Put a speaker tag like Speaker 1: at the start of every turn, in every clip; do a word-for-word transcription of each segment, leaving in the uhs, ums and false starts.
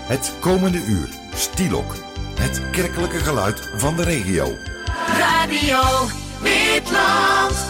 Speaker 1: Het komende uur, Stielok. Het kerkelijke geluid van de regio.
Speaker 2: Radio Midland.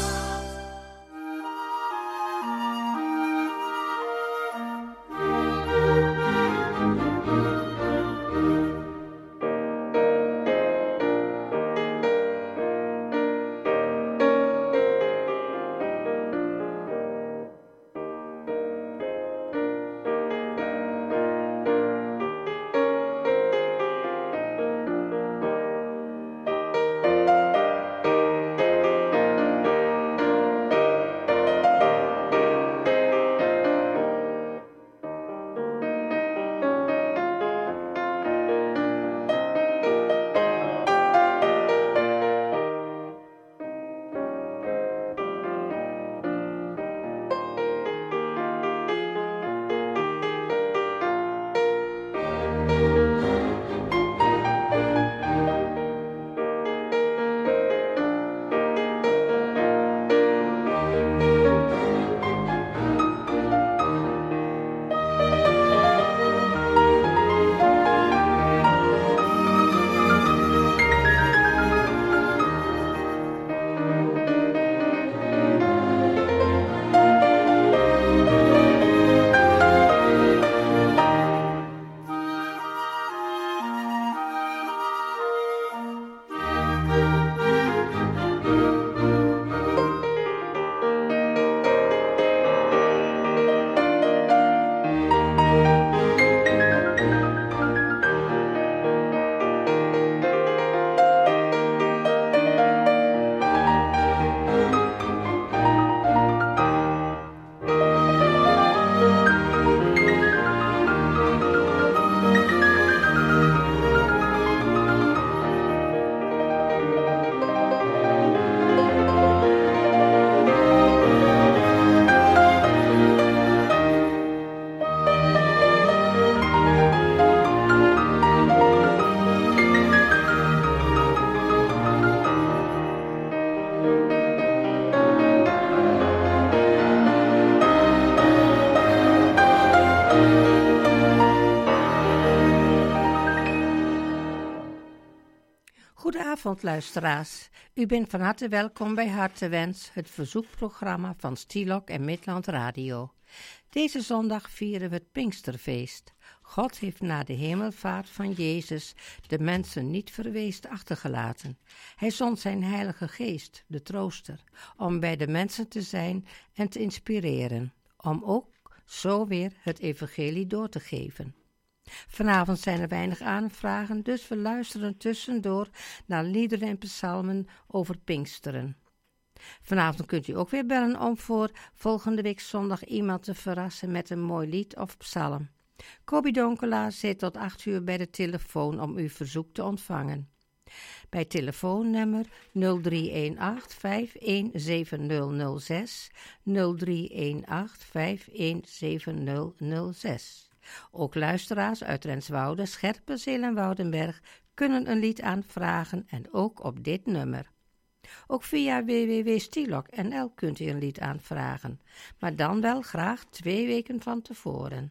Speaker 3: Goedenavond luisteraars, u bent van harte welkom bij Hartewens, het verzoekprogramma van Stielok en Midland Radio. Deze zondag vieren we het Pinksterfeest. God heeft na de hemelvaart van Jezus de mensen niet verweest achtergelaten. Hij zond zijn heilige geest, de trooster, om bij de mensen te zijn en te inspireren, om ook zo weer het evangelie door te geven. Vanavond zijn er weinig aanvragen, dus we luisteren tussendoor naar liederen en psalmen over Pinksteren. Vanavond kunt u ook weer bellen om voor volgende week zondag iemand te verrassen met een mooi lied of psalm. Kobi Donkelaar zit tot acht uur bij de telefoon om uw verzoek te ontvangen. Bij telefoonnummer nul drie een acht vijf een zeven nul nul zes, nul drie een acht vijf een zeven nul nul zes. Ook luisteraars uit Renswoude, Scherpenzeel en Woudenberg kunnen een lied aanvragen en ook op dit nummer. Ook via w w w punt stielok punt n l kunt u een lied aanvragen, maar dan wel graag twee weken van tevoren.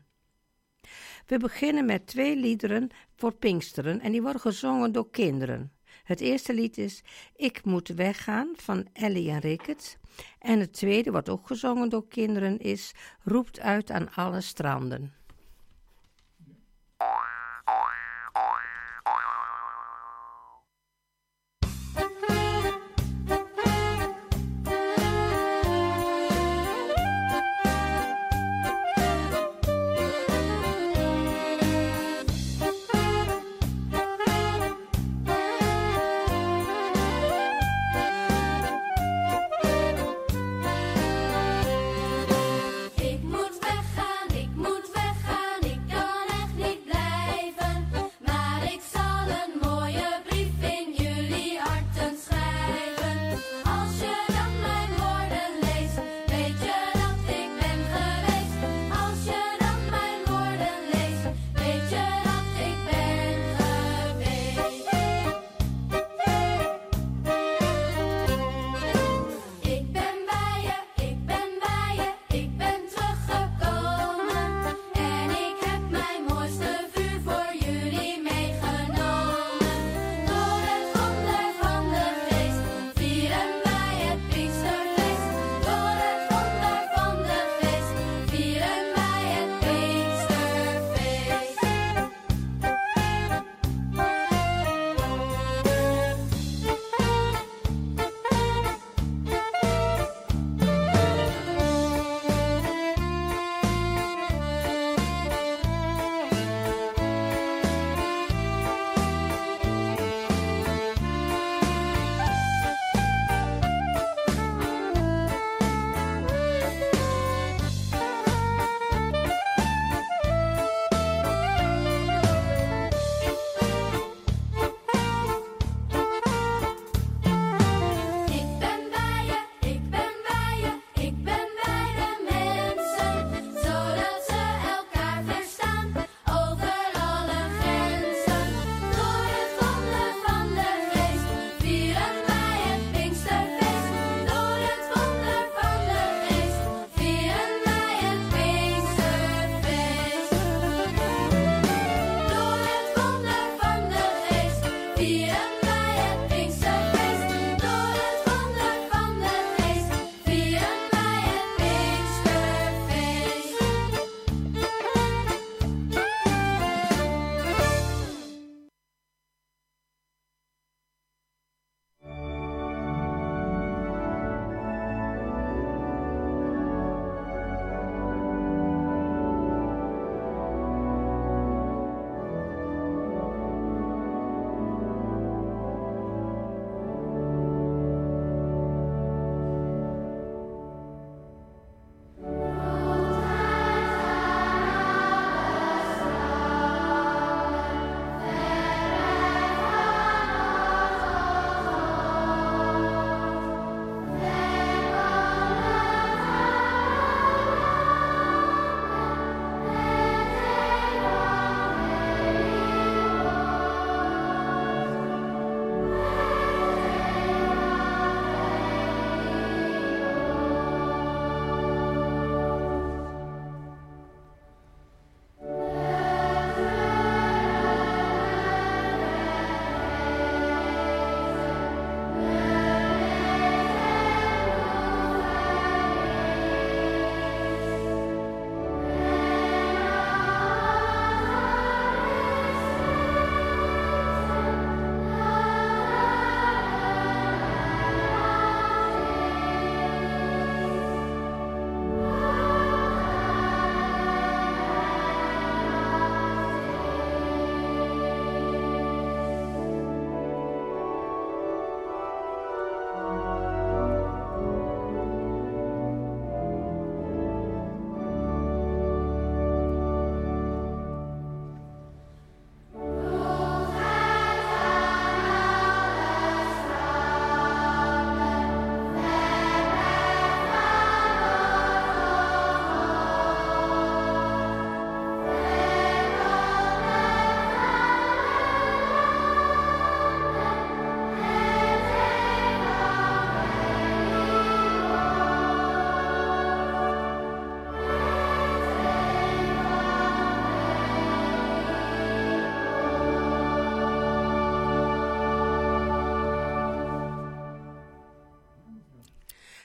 Speaker 3: We beginnen met twee liederen voor Pinksteren en die worden gezongen door kinderen. Het eerste lied is Ik moet weggaan van Ellie en Rickert en het tweede, wat ook gezongen door kinderen, is Roept uit aan alle stranden.
Speaker 4: Ik moet weggaan, ik moet weggaan.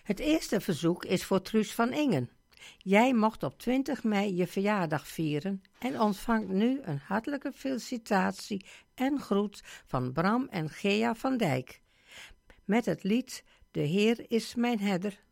Speaker 3: Het eerste verzoek is voor Truus van Ingen. Jij mocht op twintig mei je verjaardag vieren en ontvangt nu een hartelijke felicitatie en groet van Bram en Gea van Dijk. Met het lied De Heer is mijn herder.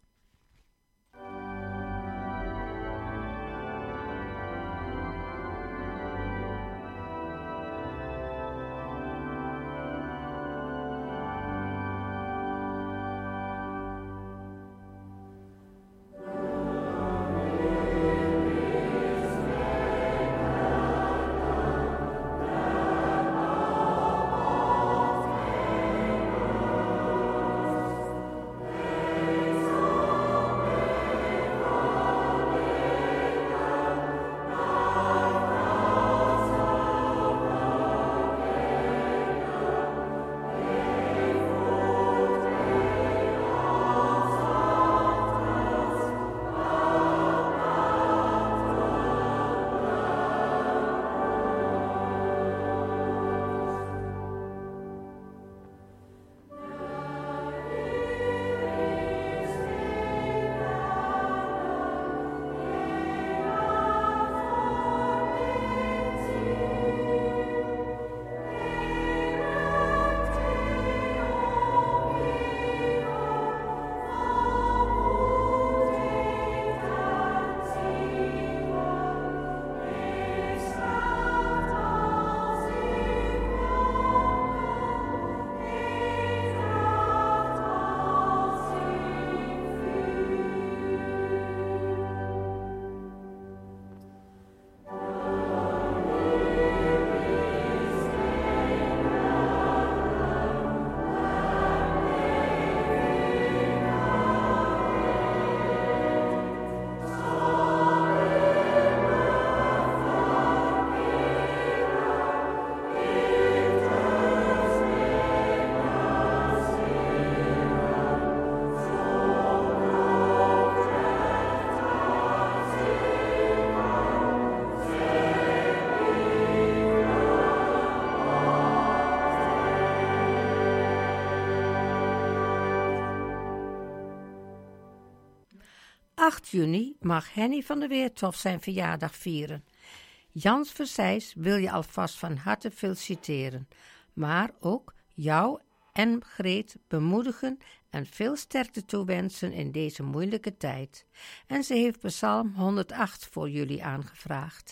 Speaker 3: acht juni mag Henny van der Weertof zijn verjaardag vieren. Jans Versijs wil je alvast van harte feliciteren, maar ook jou en Greet bemoedigen en veel sterkte toewensen in deze moeilijke tijd. En ze heeft Psalm honderdacht voor jullie aangevraagd.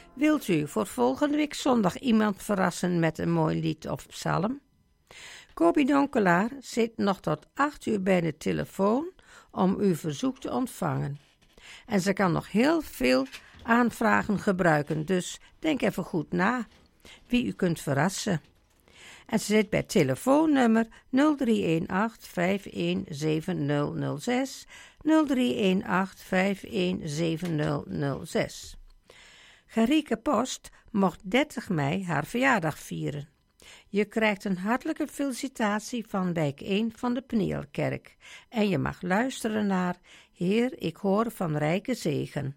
Speaker 3: Wilt u voor volgende week zondag iemand verrassen met een mooi lied of psalm? Kobi Donkelaar zit nog tot acht uur bij de telefoon om uw verzoek te ontvangen. En ze kan nog heel veel aanvragen gebruiken, dus denk even goed na wie u kunt verrassen. En ze zit bij telefoonnummer nul drie een acht vijf een zeven nul nul zes, nul drie een acht vijf een zeven nul nul zes. Garieke Post mocht dertig mei haar verjaardag vieren. Je krijgt een hartelijke felicitatie van wijk één van de Penielkerk en je mag luisteren naar Heer, ik hoor van rijke zegen.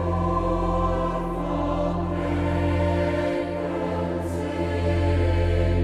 Speaker 4: Thank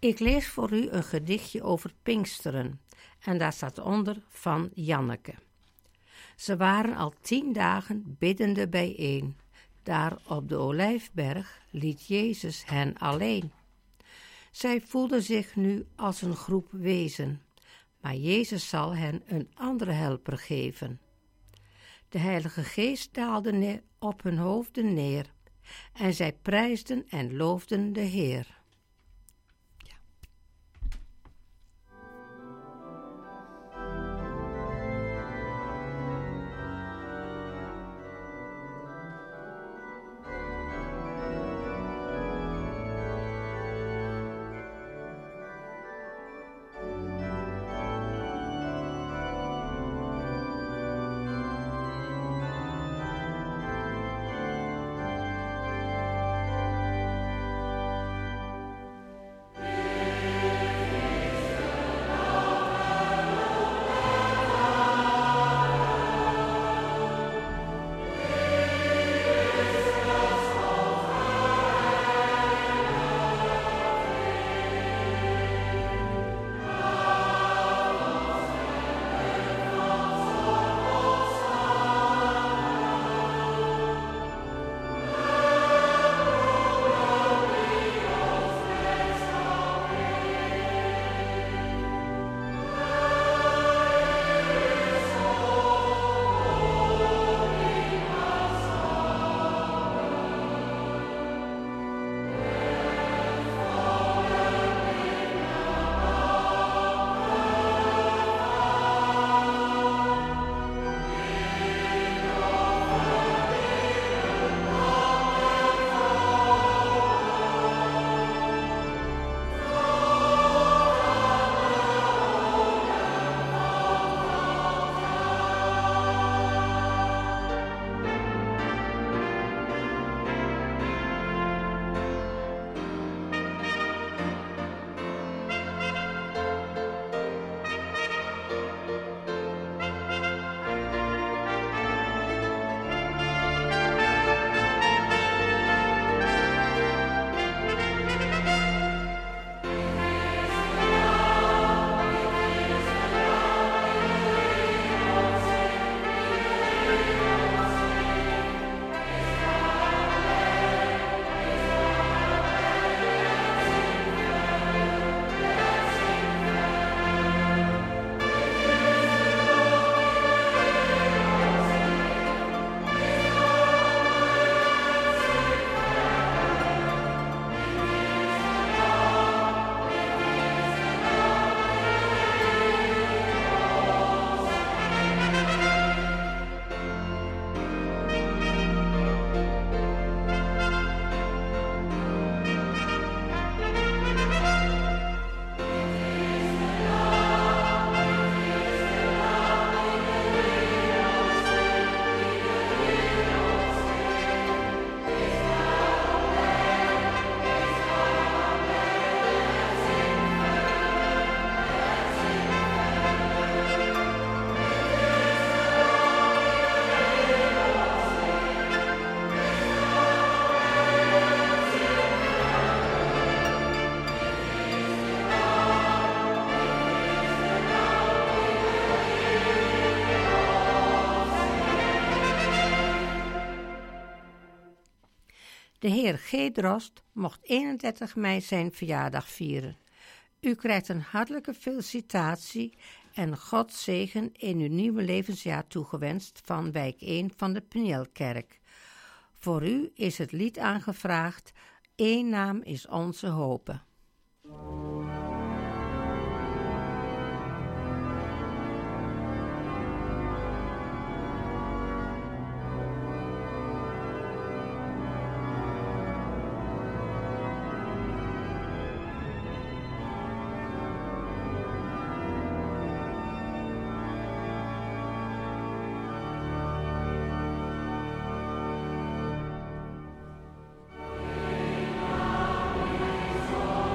Speaker 3: Ik lees voor u een gedichtje over Pinksteren en daar staat onder van Janneke. Ze waren al tien dagen biddende bijeen. Daar op de Olijfberg liet Jezus hen alleen. Zij voelden zich nu als een groep wezen, maar Jezus zal hen een andere helper geven. De Heilige Geest daalde neer op hun hoofden neer en zij prijsden en loofden de Heer. De heer G. Drost mocht eenendertig mei zijn verjaardag vieren. U krijgt een hartelijke felicitatie en Gods zegen in uw nieuwe levensjaar toegewenst van wijk één van de Penielkerk. Voor u is het lied aangevraagd, Eén naam is onze hope.
Speaker 2: Oh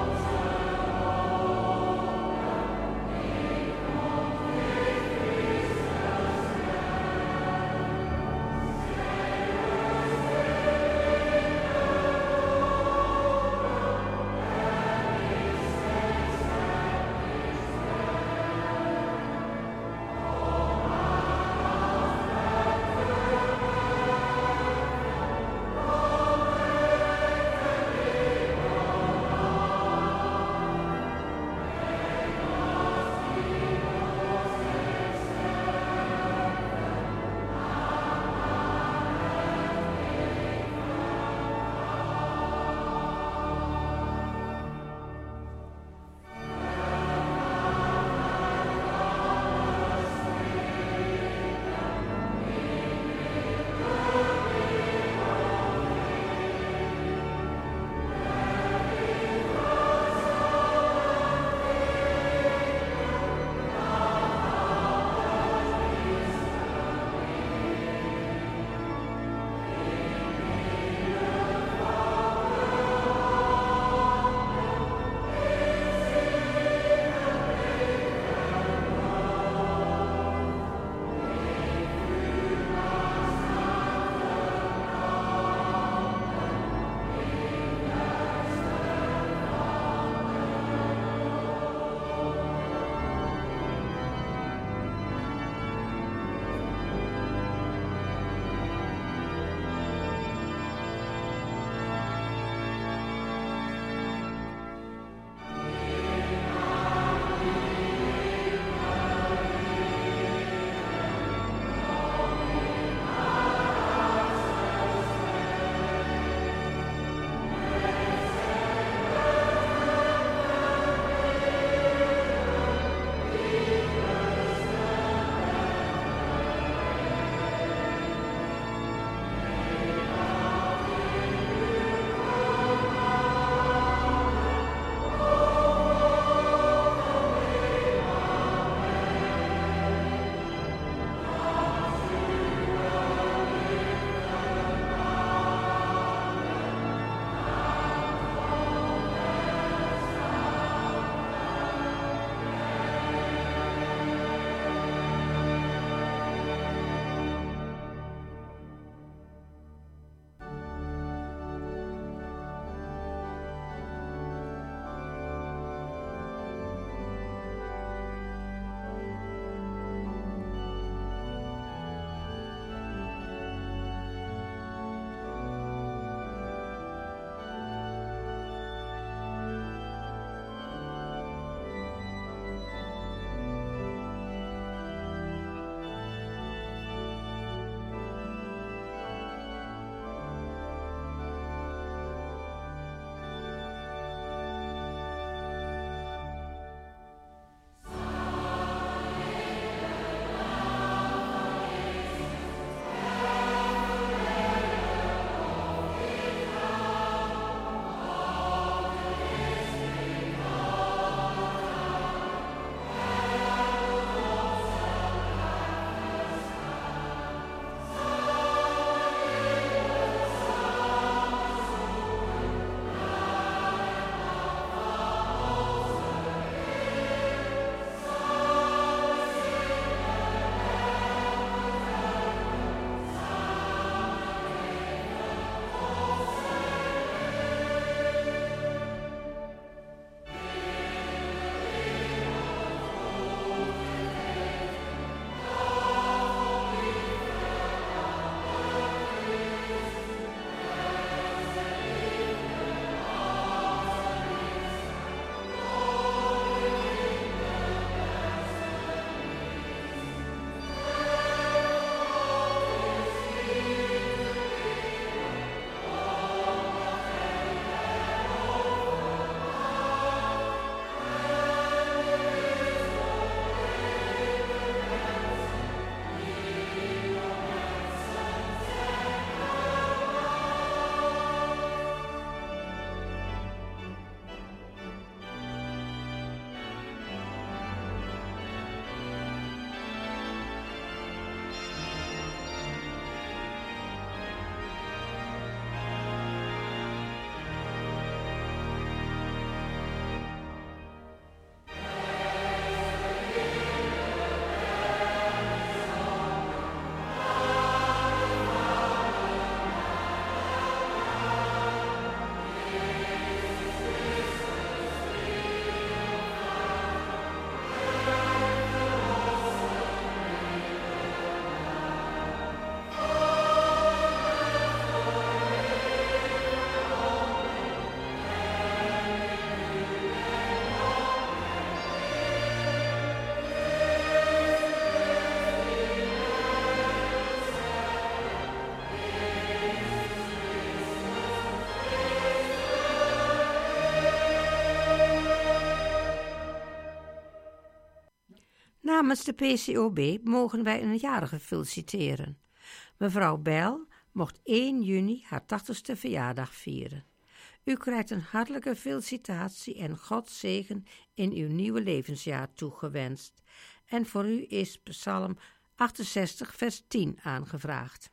Speaker 3: Namens de P C O B mogen wij een jarige feliciteren. Mevrouw Bijl mocht één juni haar tachtigste verjaardag vieren. U krijgt een hartelijke felicitatie en Gods zegen in uw nieuwe levensjaar toegewenst. En voor u is Psalm achtenzestig vers tien aangevraagd.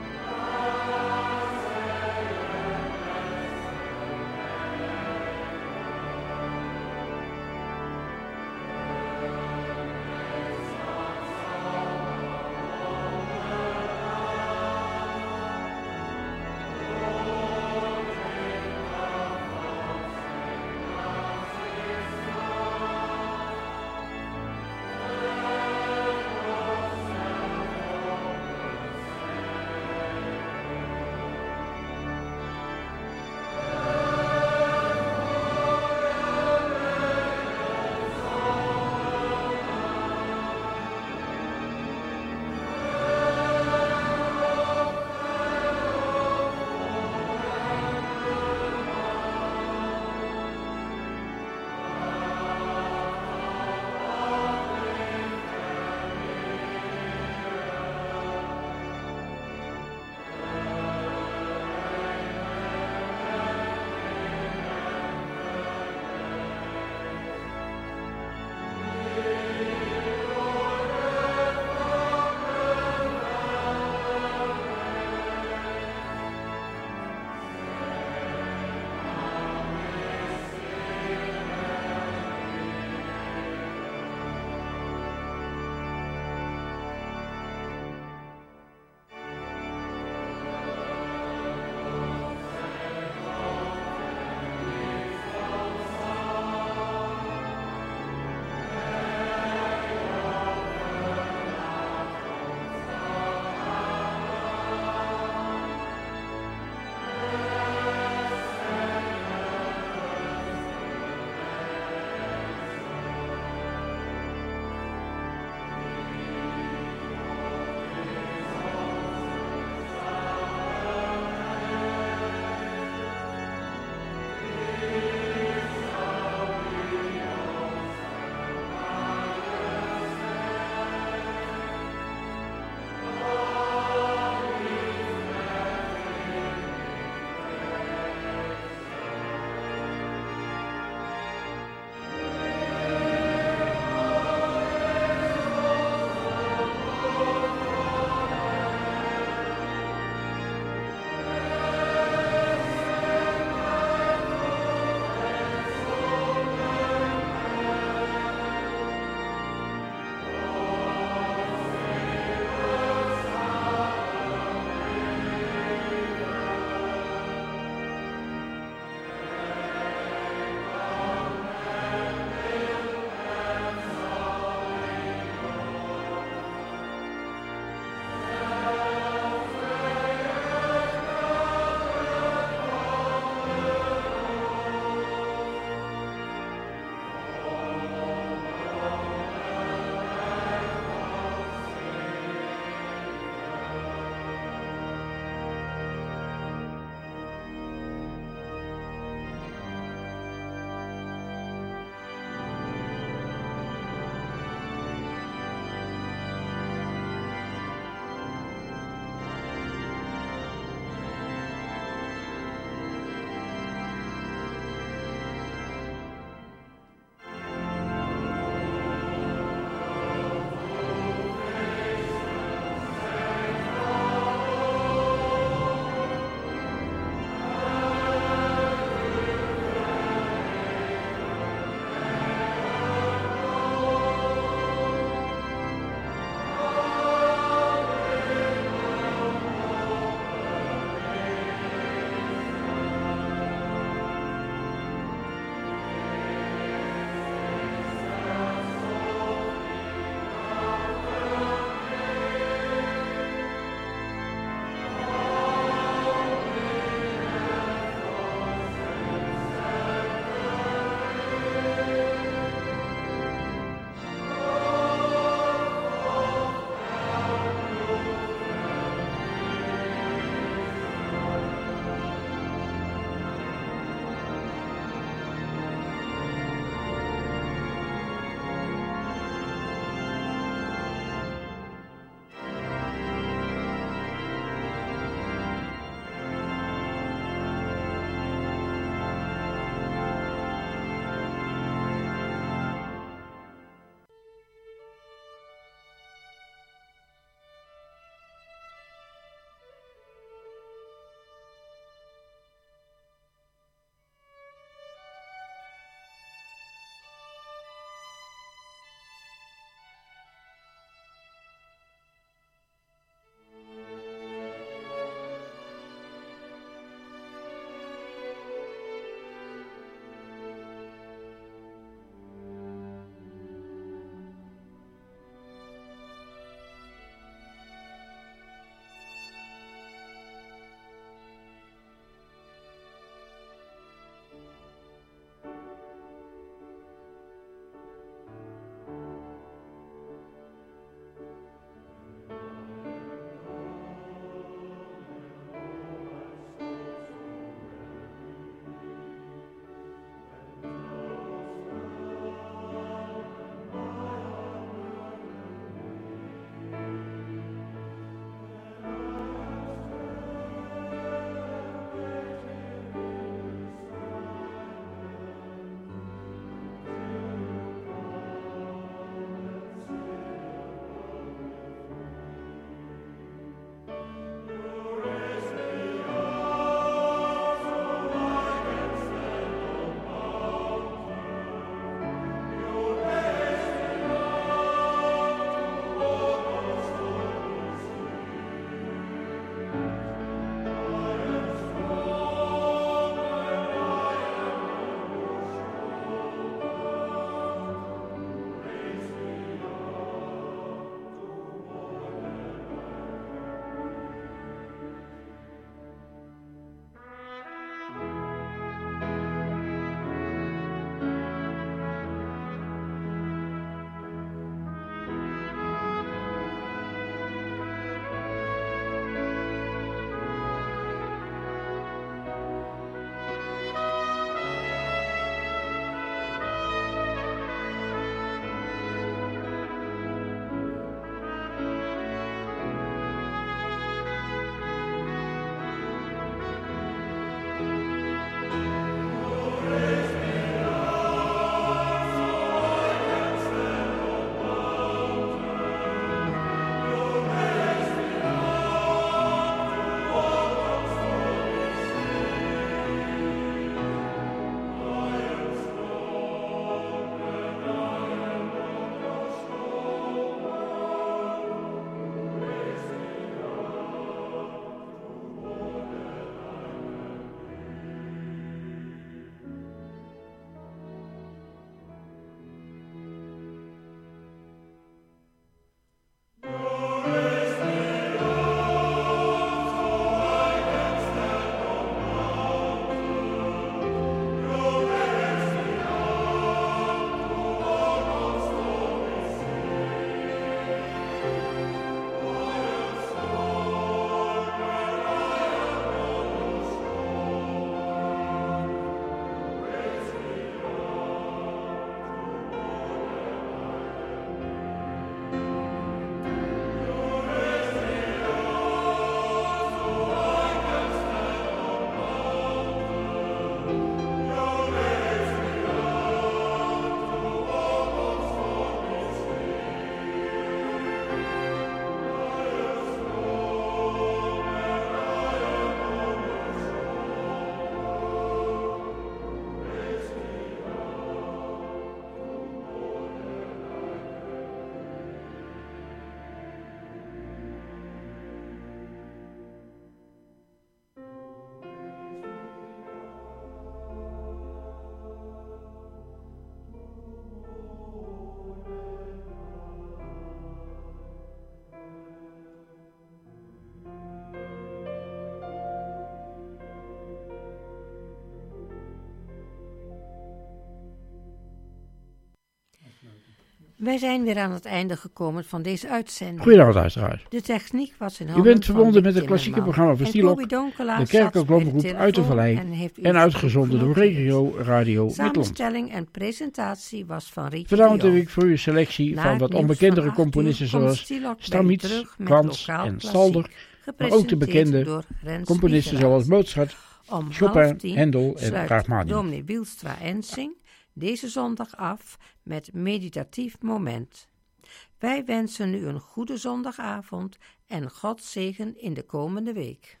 Speaker 3: Wij zijn weer aan het einde gekomen van deze uitzending.
Speaker 4: Goedenavond, luisteraars.
Speaker 3: De techniek was in
Speaker 4: U
Speaker 3: handen
Speaker 4: bent verbonden met het
Speaker 3: Dick
Speaker 4: klassieke
Speaker 3: Timmerman.
Speaker 4: programma van
Speaker 3: En
Speaker 4: Stielok,
Speaker 3: Kobi Donkelaar
Speaker 4: de
Speaker 3: zat
Speaker 4: kerkelijke
Speaker 3: bij de
Speaker 4: uit de
Speaker 3: telefoon
Speaker 4: Vallei
Speaker 3: en heeft u
Speaker 4: en
Speaker 3: de
Speaker 4: uitgezonden door
Speaker 3: genoteerd.
Speaker 4: Regio Radio Midland.
Speaker 3: Samenstelling en presentatie was van Rieke
Speaker 4: Vanavond
Speaker 3: de
Speaker 4: heb
Speaker 3: Jong.
Speaker 4: ik voor u een selectie
Speaker 3: Na
Speaker 4: van
Speaker 3: het
Speaker 4: wat
Speaker 3: nieuws
Speaker 4: onbekendere
Speaker 3: van acht
Speaker 4: componisten
Speaker 3: uur komt
Speaker 4: zoals
Speaker 3: Stielok bij
Speaker 4: Stamitz,
Speaker 3: u terug met
Speaker 4: Krantz
Speaker 3: lokaal
Speaker 4: en
Speaker 3: klassiek,
Speaker 4: Stalder, maar ook de bekende
Speaker 3: door Rens
Speaker 4: componisten
Speaker 3: Wiegeraars.
Speaker 4: zoals Mozart,
Speaker 3: Om half
Speaker 4: Chopin,
Speaker 3: tien
Speaker 4: Hendel en
Speaker 3: sluit
Speaker 4: Rachmaninoff.
Speaker 3: dominee Wielstra-Ensing deze zondag af met meditatief moment. Wij wensen u een goede zondagavond en God zegen in de komende week.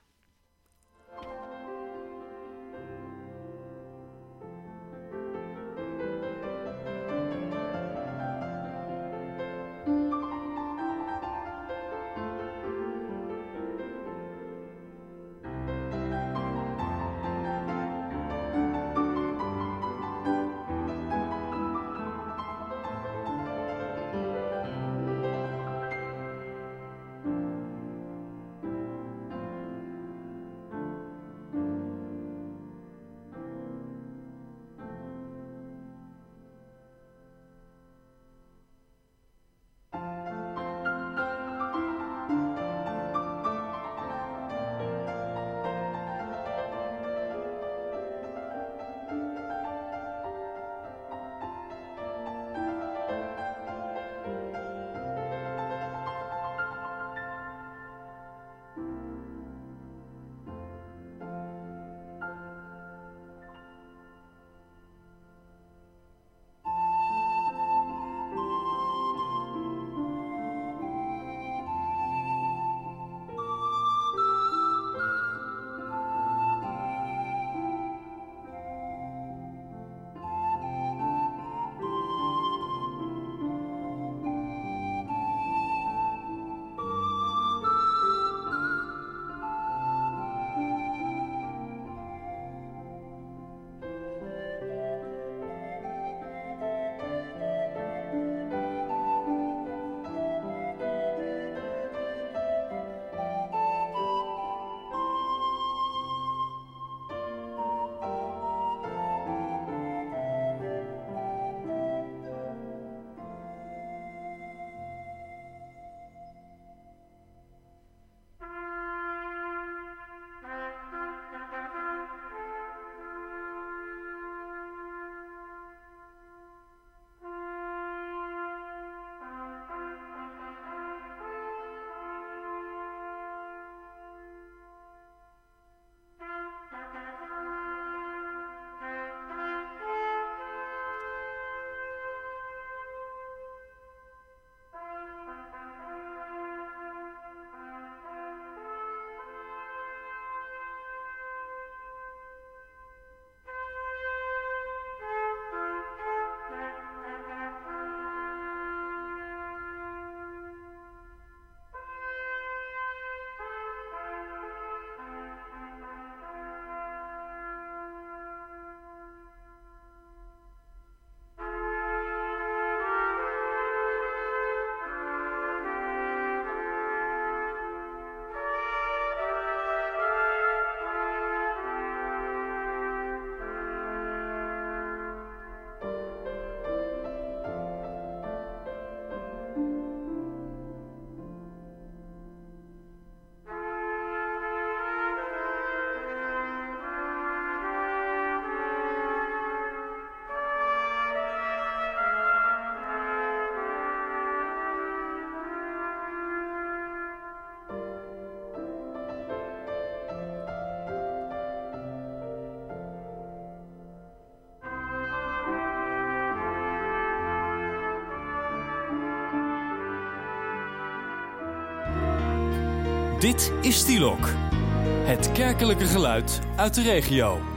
Speaker 5: Dit is Stielok, het kerkelijke geluid uit de regio.